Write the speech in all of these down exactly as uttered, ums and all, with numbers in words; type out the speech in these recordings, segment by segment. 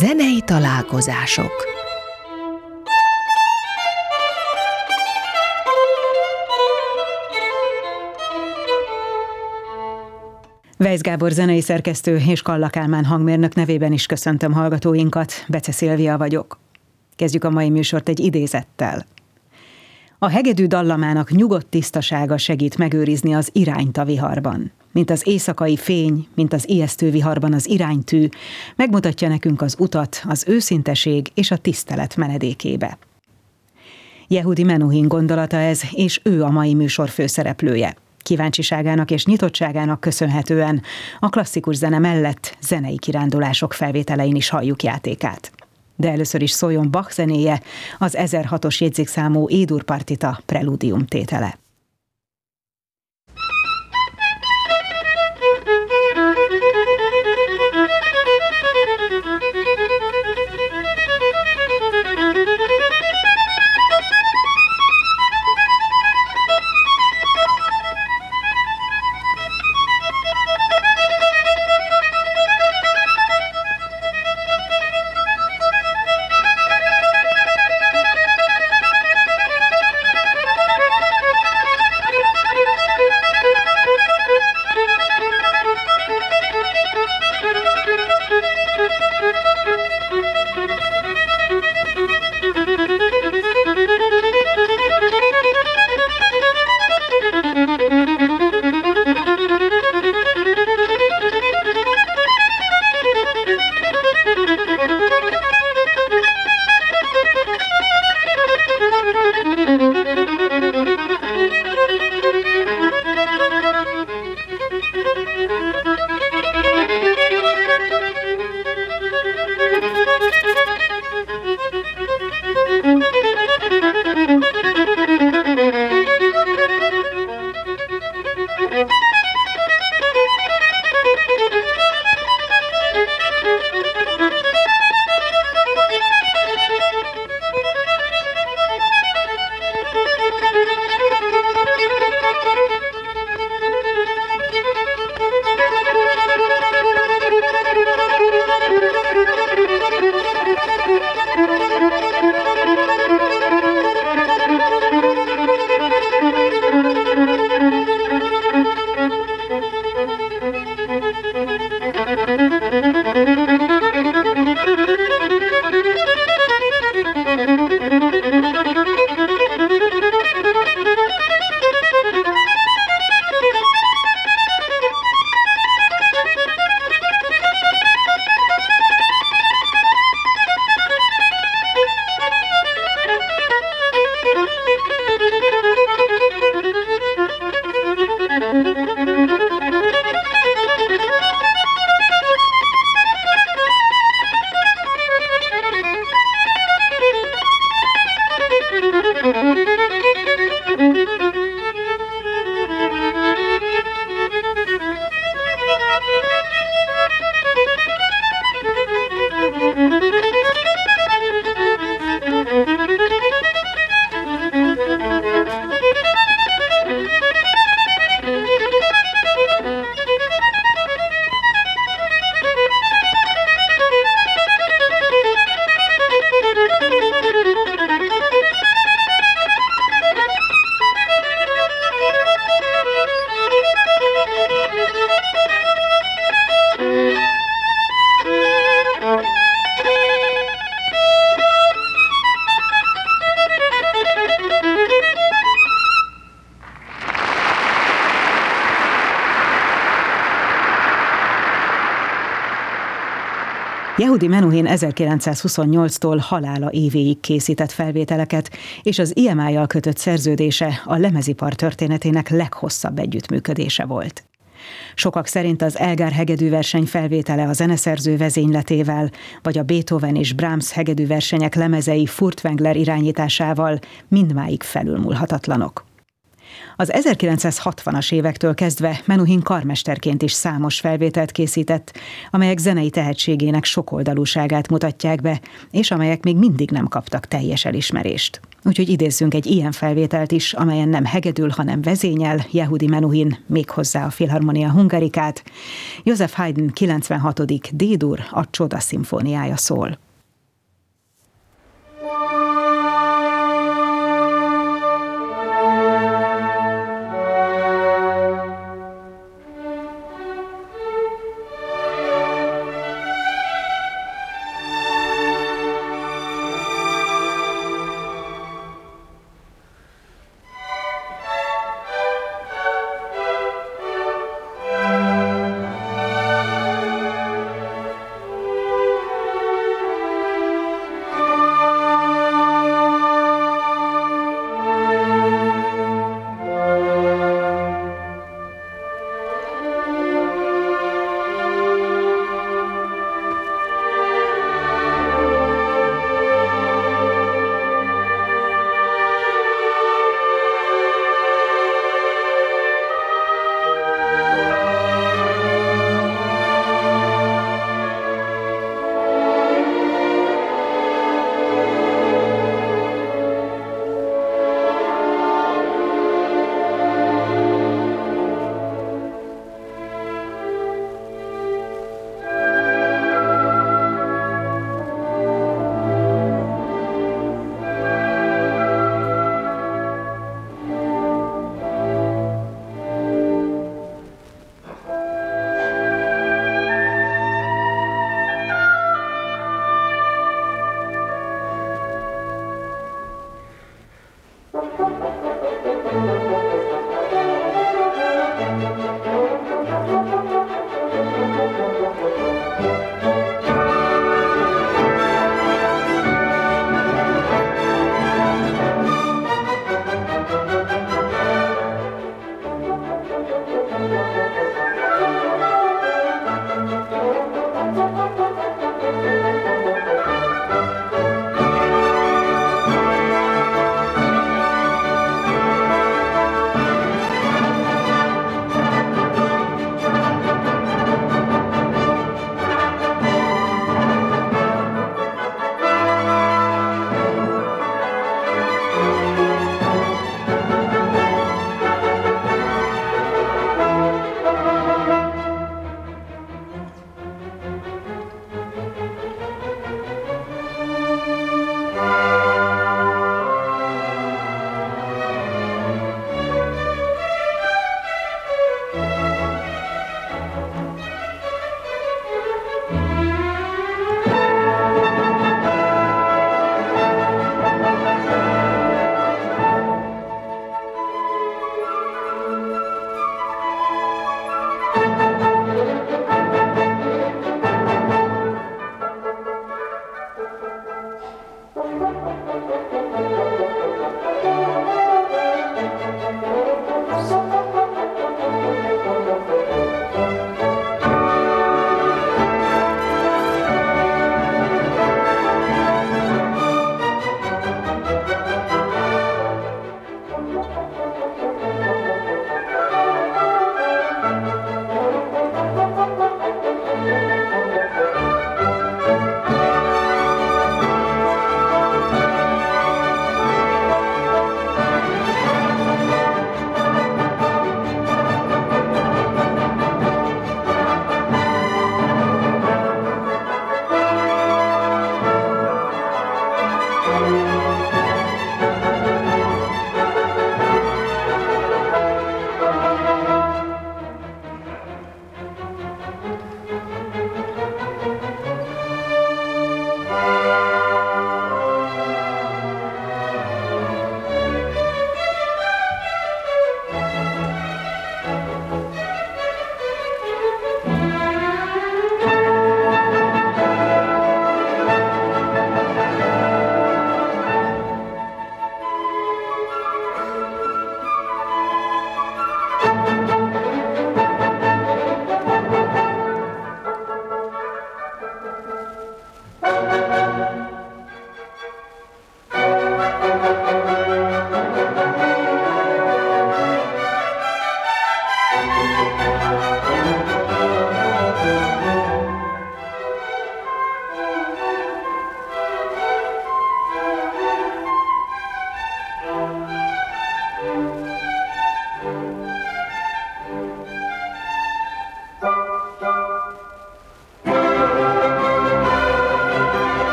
Zenei találkozások. Weisz Gábor zenei szerkesztő és Kalla Kálmán hangmérnök nevében is köszöntöm hallgatóinkat, Bece Szilvia vagyok. Kezdjük a mai műsort egy idézettel. A hegedű dallamának nyugodt tisztasága segít megőrizni az irányt a viharban. Mint az éjszakai fény, mint az ijesztő viharban az iránytű, megmutatja nekünk az utat, az őszinteség és a tisztelet menedékébe. Yehudi Menuhin gondolata ez, és ő a mai műsor főszereplője. Kíváncsiságának és nyitottságának köszönhetően a klasszikus zene mellett zenei kirándulások felvételein is halljuk játékát. De először is szóljon Bach zenéje, az ezerhatos jegyzékszámú E-dur partita preludium tétele. Yehudi Menuhin ezerkilencszázhuszonnyolctól halála évéig készített felvételeket, és az i em i-jal kötött szerződése a lemezipar történetének leghosszabb együttműködése volt. Sokak szerint az Elgar hegedűverseny felvétele a zeneszerző vezényletével, vagy a Beethoven és Brahms hegedűversenyek lemezei Furtwängler irányításával mindmáig felülmúlhatatlanok. Az ezerkilencszázhatvanas évektől kezdve Menuhin karmesterként is számos felvételt készített, amelyek zenei tehetségének sokoldalúságát mutatják be, és amelyek még mindig nem kaptak teljes elismerést. Úgyhogy idézzünk egy ilyen felvételt is, amelyen nem hegedül, hanem vezényel Yehudi Menuhin, méghozzá a Philharmonia Hungarikát. Joseph Haydn kilencvenhatodik D-dur, a Csoda szimfóniája szól.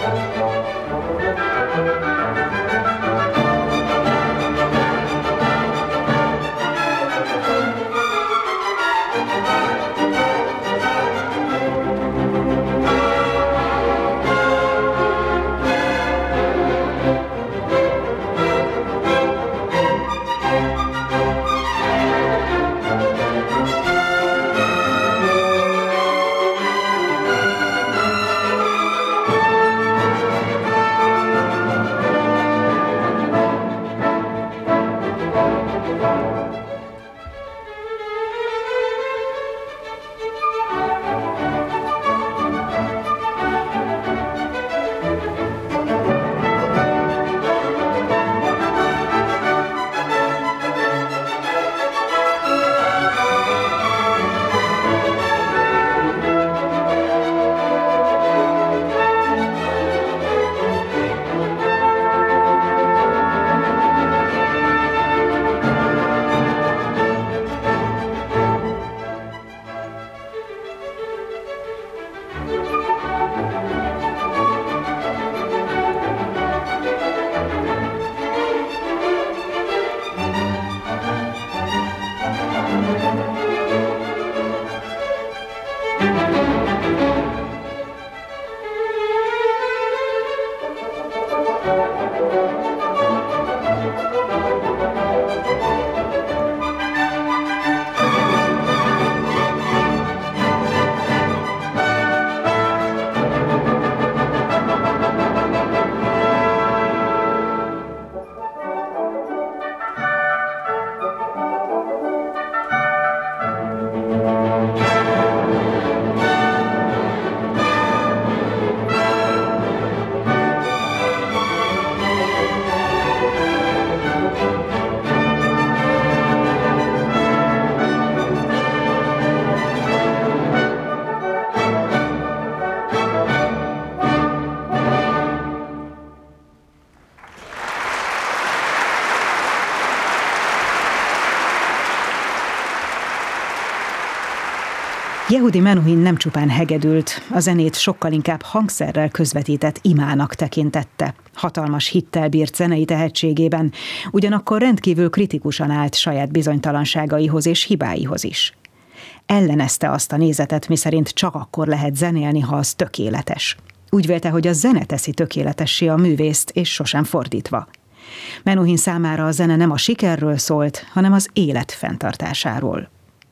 Yehudi Menuhin nem csupán hegedült, a zenét sokkal inkább hangszerrel közvetített imának tekintette. Hatalmas hittel bírt zenei tehetségében, ugyanakkor rendkívül kritikusan állt saját bizonytalanságaihoz és hibáihoz is. Ellenezte azt a nézetet, miszerint csak akkor lehet zenélni, ha az tökéletes. Úgy vélte, hogy a zene teszi tökéletessé a művészt, és sosem fordítva. Menuhin számára a zene nem a sikerről szólt, hanem az élet fenntartásáról.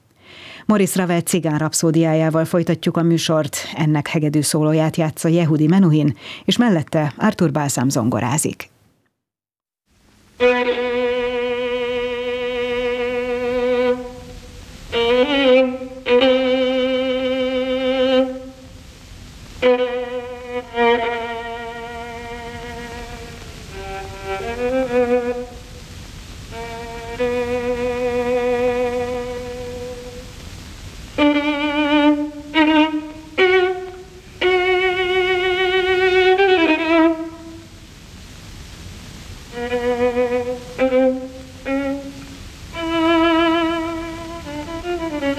Maurice Ravel cigán rapszódiájával folytatjuk a műsort, ennek hegedű szólóját játsza Yehudi Menuhin, és mellette Arthur Balsam zongorázik.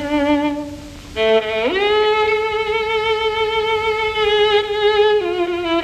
Mm-hmm.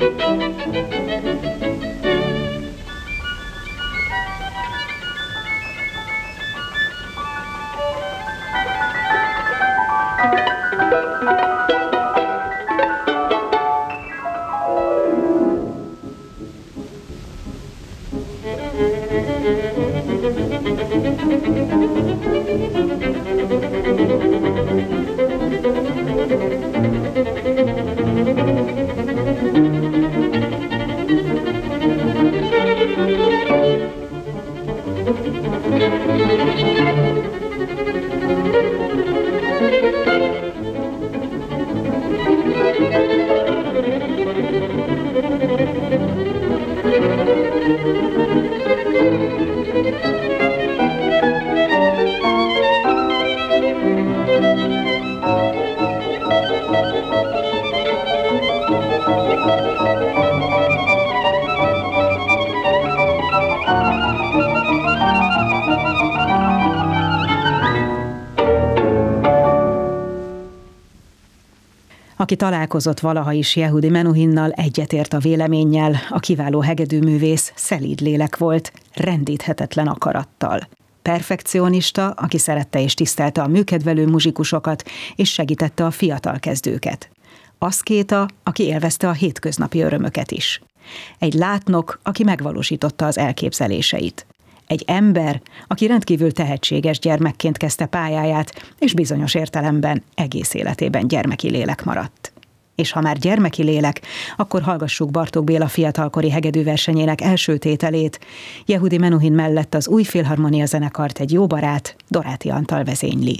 Aki találkozott valaha is Yehudi Menuhinnal, egyetért a véleménnyel, a kiváló hegedűművész szelíd lélek volt, rendíthetetlen akarattal. Perfekcionista, aki szerette és tisztelte a műkedvelő muzsikusokat, és segítette a fiatal kezdőket. Aszkéta, aki élvezte a hétköznapi örömöket is. Egy látnok, aki megvalósította az elképzeléseit. Egy ember, aki rendkívül tehetséges gyermekként kezdte pályáját, és bizonyos értelemben egész életében gyermeki lélek maradt. És ha már gyermeki lélek, akkor hallgassuk Bartók Béla fiatalkori hegedűversenyének első tételét. Yehudi Menuhin mellett az új filharmonia zenekart egy jó barát, Doráti Antal vezényli.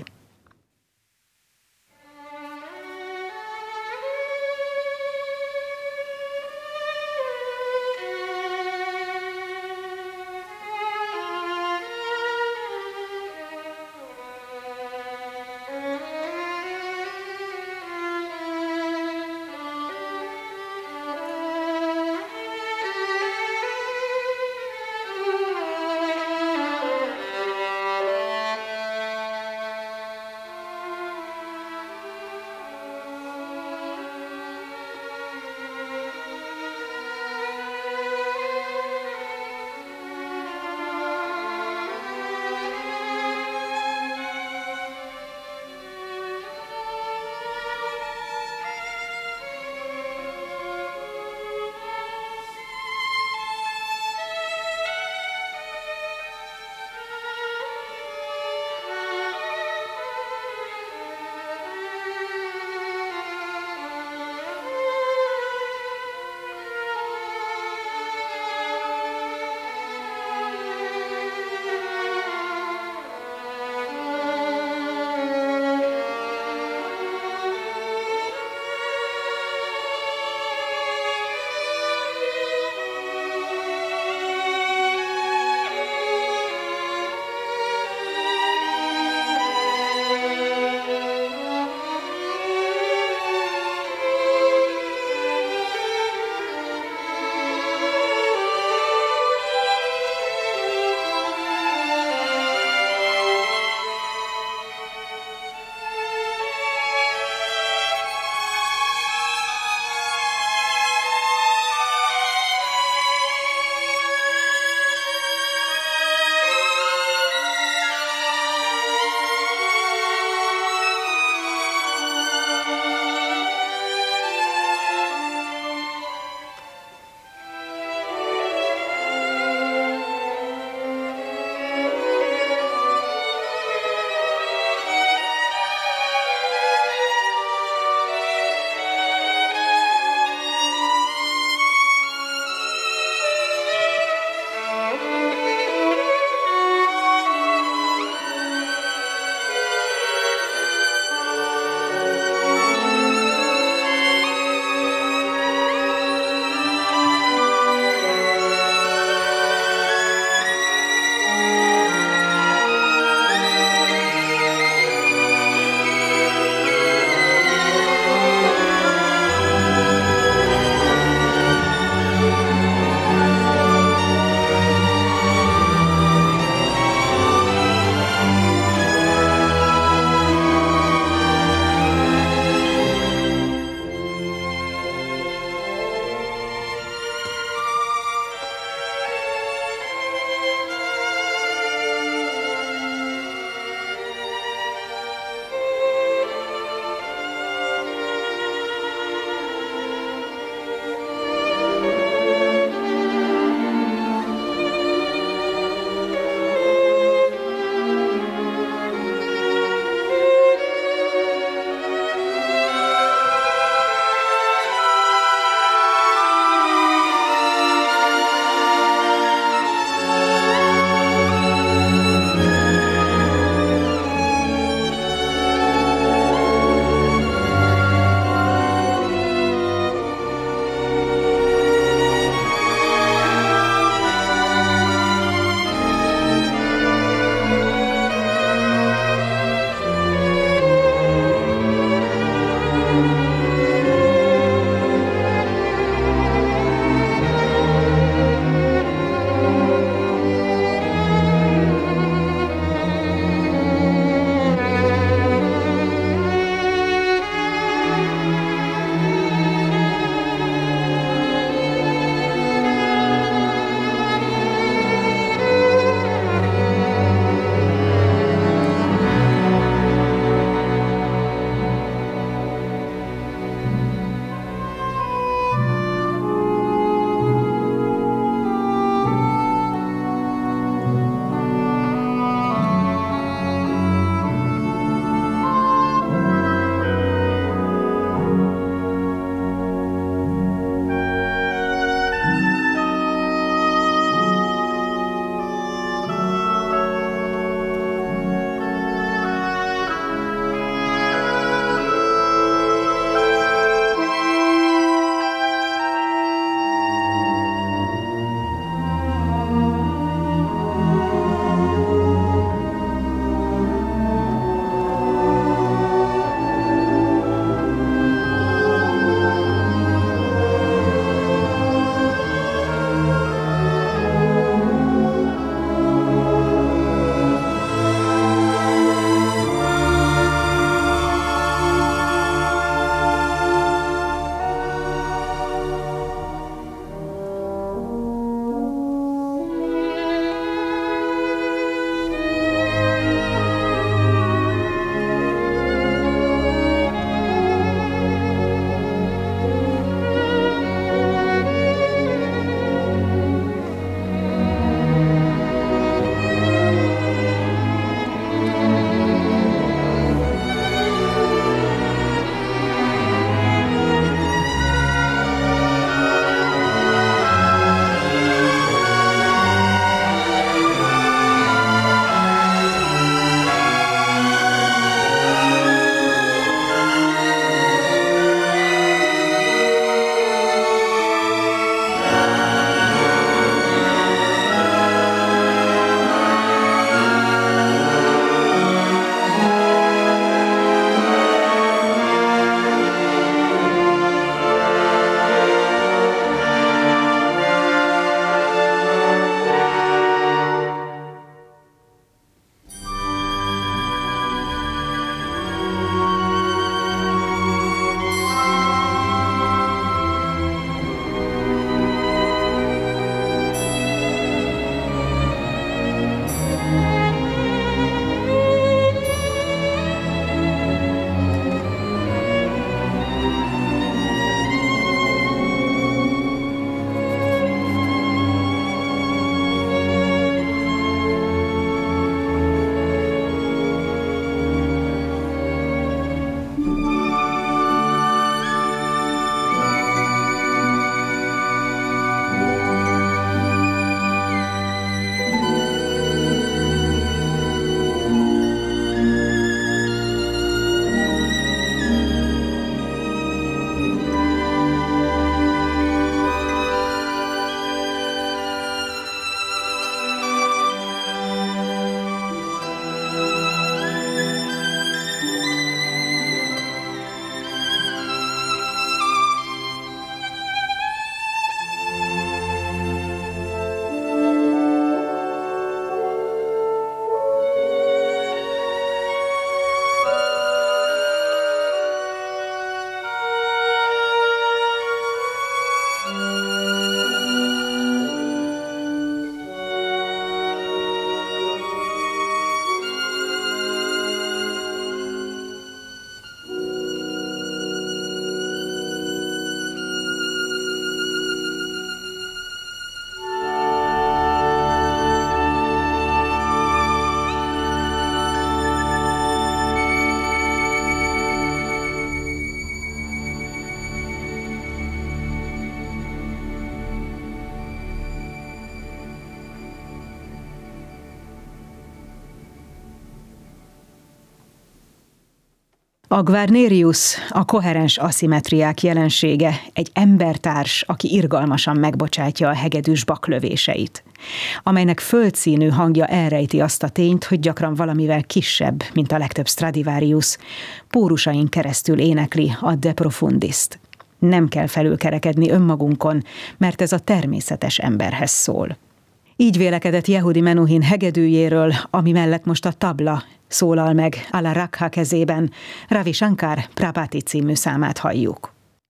A Guarnerius a koherens aszimetriák jelensége, egy embertárs, aki irgalmasan megbocsátja a hegedűs baklövéseit, amelynek földszínű hangja elrejti azt a tényt, hogy gyakran valamivel kisebb, mint a legtöbb Stradivarius, pórusain keresztül énekli a De Profundist. Nem kell felülkerekedni önmagunkon, mert ez a természetes emberhez szól. Így vélekedett Yehudi Menuhin hegedűjéről, ami mellett most a tabla szólal meg Ala Rakha kezében. Ravi Shankar Prabhati című számát halljuk.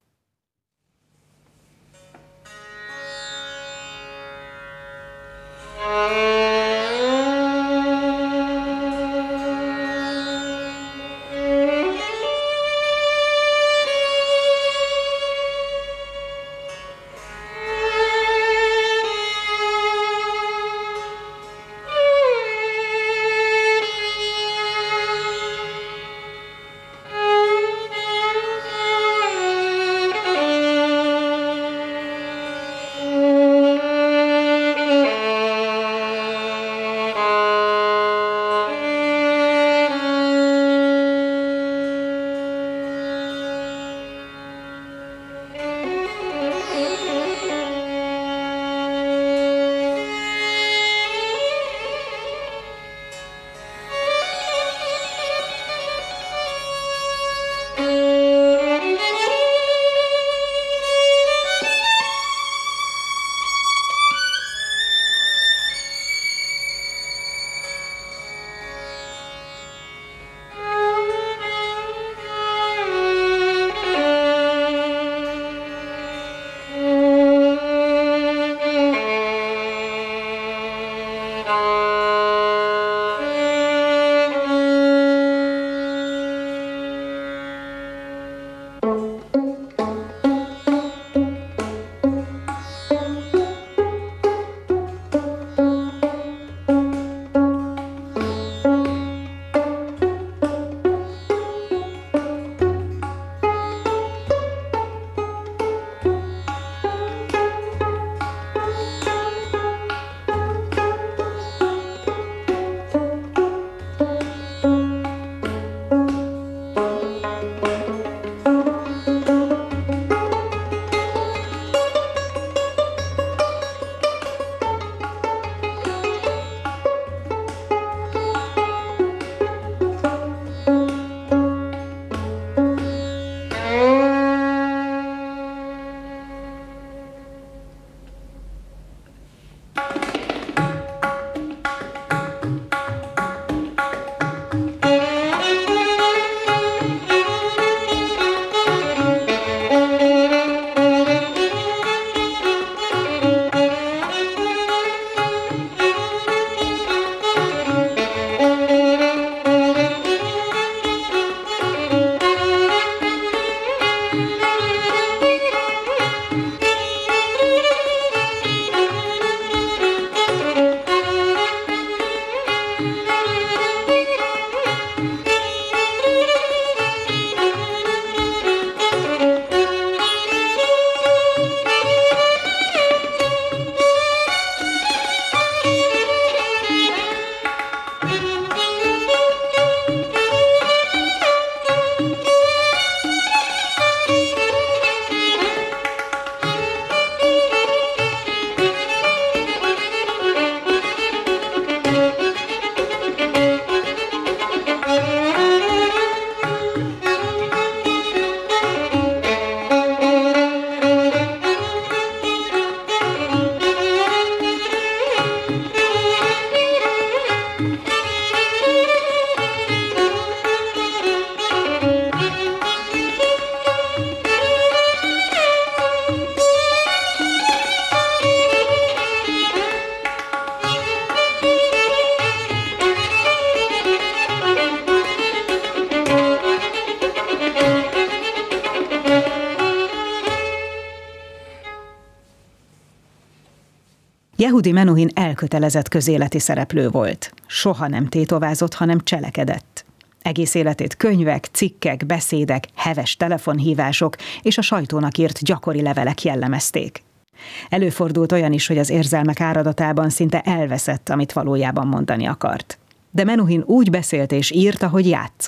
Yehudi Menuhin elkötelezett közéleti szereplő volt. Soha nem tétovázott, hanem cselekedett. Egész életét könyvek, cikkek, beszédek, heves telefonhívások és a sajtónak írt gyakori levelek jellemezték. Előfordult olyan is, hogy az érzelmek áradatában szinte elveszett, amit valójában mondani akart. De Menuhin úgy beszélt és írt, ahogy játszott.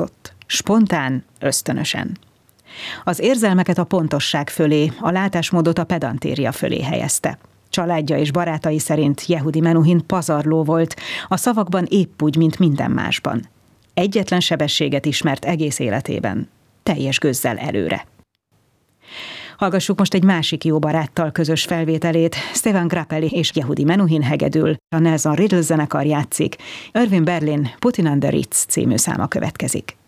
spontán, ösztönösen. Az érzelmeket a pontosság fölé, a látásmódot a pedantéria fölé helyezte. Családja és barátai szerint Yehudi Menuhin pazarló volt, a szavakban épp úgy, mint minden másban. Egyetlen sebességet ismert egész életében, teljes gőzzel előre. Hallgassuk most egy másik jó baráttal közös felvételét. Stefan Grappelli és Yehudi Menuhin hegedül, a Nelson Riddle zenekar játszik. Irving Berlin Putting on the Ritz című száma következik.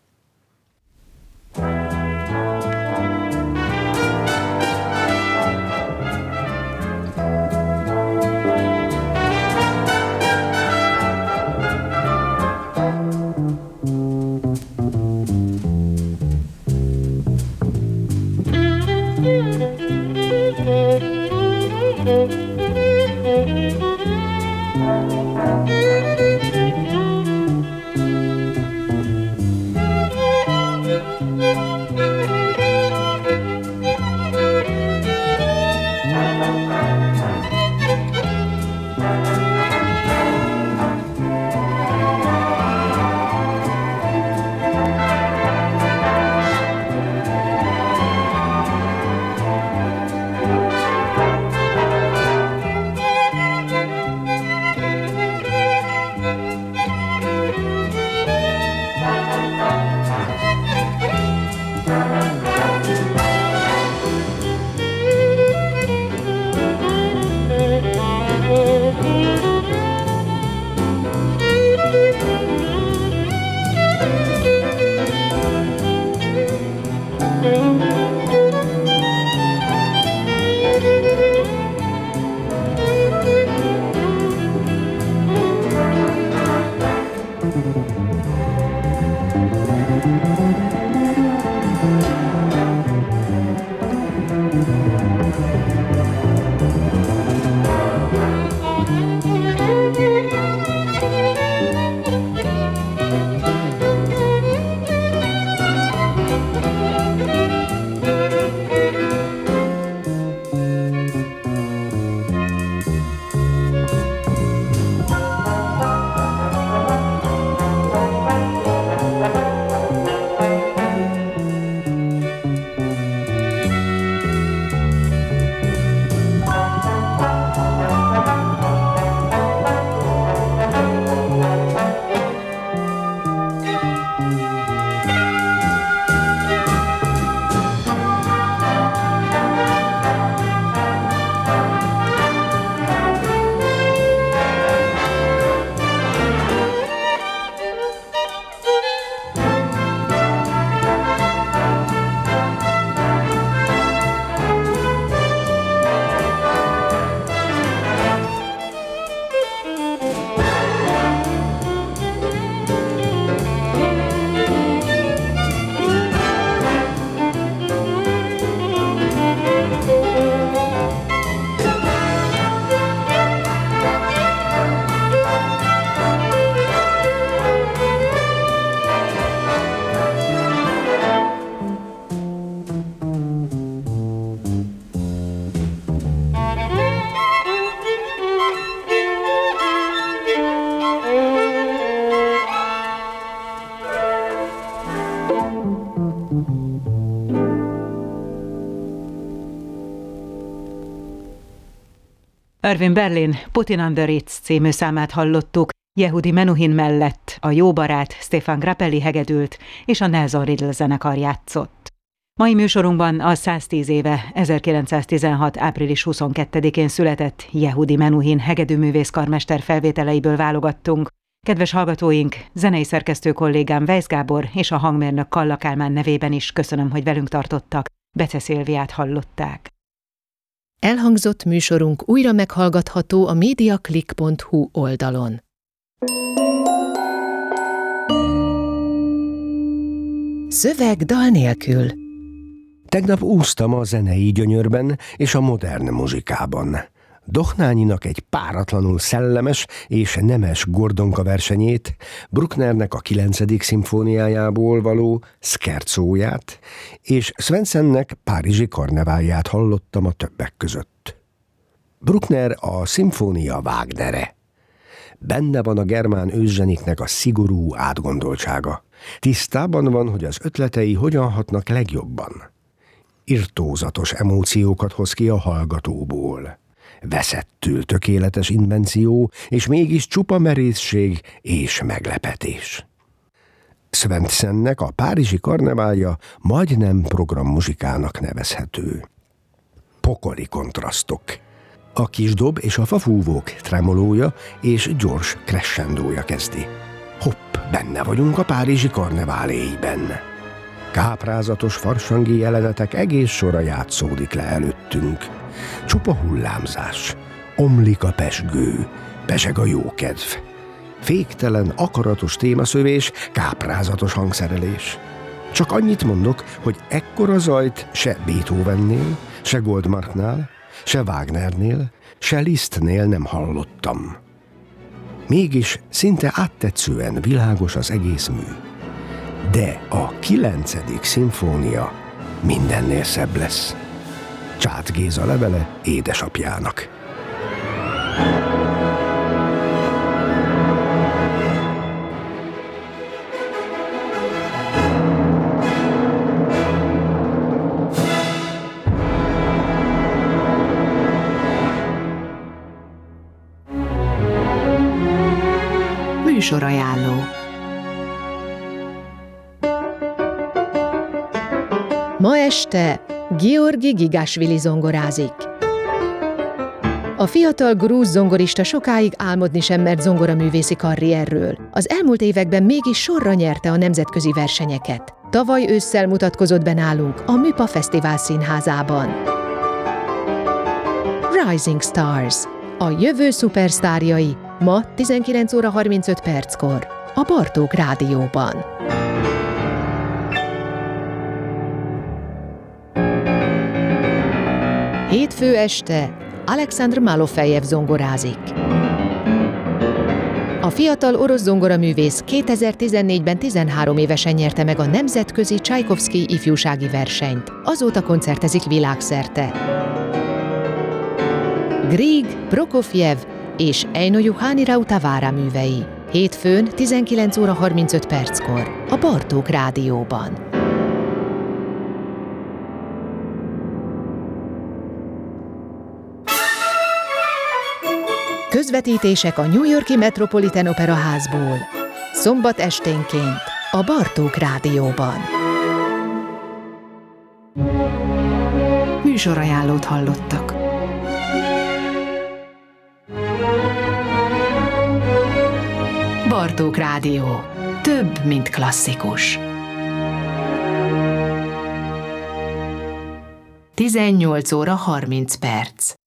Irving Berlin Putting on the Ritz című számát hallottuk, Yehudi Menuhin mellett a jó barát Stefan Grappelli hegedült és a Nelson Riddle zenekar játszott. Mai műsorunkban a száztíz éve ezerkilencszáztizenhat. április huszonkettedikén született Yehudi Menuhin hegedűművészkarmester felvételeiből válogattunk. Kedves hallgatóink, zenei szerkesztő kollégám Weisz Gábor és a hangmérnök Kalla Kálmán nevében is köszönöm, hogy velünk tartottak. Bece Szilviát hallották. Elhangzott műsorunk újra meghallgatható a mediaclick pont hu oldalon. Szöveg dal nélkül. Tegnap úsztam a zenei gyönyörben és a modern muzsikában. Dohnányinak egy páratlanul szellemes és nemes Gordonka versenyét, Brucknernek a kilencedik szimfóniájából való szkerzóját, és Svensennek Párizsi karneválját hallottam a többek között. Bruckner a szimfónia Wagnere. Benne van a germán őszzenéknek a szigorú átgondoltsága. Tisztában van, hogy az ötletei hogyan hatnak legjobban. Irtózatos emóciókat hoz ki a hallgatóból. Veszettül tökéletes invenció, és mégis csupa merészség és meglepetés. Svendsennek a párizsi karneválja majdnem programmuzikának nevezhető. Pokoli kontrasztok. A kisdob és a fafúvók tremolója és gyors crescendója kezdi. Hopp, benne vagyunk a párizsi karneváléiben. Káprázatos farsangi jelenetek egész sora játszódik le előttünk. Csupa hullámzás, omlik a pezsgő, peseg a jókedv. Féktelen, akaratos témaszövés, káprázatos hangszerelés. Csak annyit mondok, hogy ekkora zajt se Beethovennél, se Goldmarknál, se Wagnernél, se Lisztnél nem hallottam. Mégis szinte áttetszően világos az egész mű. De a kilencedik szimfónia mindennél szebb lesz. Csát Géza levele édesapjának. Műsorajánló. Ma este Georgi Gigashvili zongorázik. A fiatal grúz zongorista sokáig álmodni sem mert zongoraművészi karrierről. Az elmúlt években mégis sorra nyerte a nemzetközi versenyeket. Tavaly ősszel mutatkozott be nálunk a Műpa Fesztivál színházában. Rising Stars. A jövő szupersztárjai ma tizenkilenc óra harmincöt perckor a Bartók Rádióban. Hétfő este Alexandr Malofejev zongorázik. A fiatal orosz zongoraművész kétezer-tizennégyben tizenhárom évesen nyerte meg a nemzetközi Csajkovszkij ifjúsági versenyt. Azóta koncertezik világszerte. Grieg, Prokofjev és Eino Juhani Rautavaara művei. Hétfőn tizenkilenc óra harmincöt perckor a Bartók Rádióban. Közvetítések a New York-i Metropolitan Opera Házból. Szombat esténként a Bartók Rádióban. Műsorajánlót hallottak. Bartók Rádió. Több, mint klasszikus. tizennyolc óra harminc perc.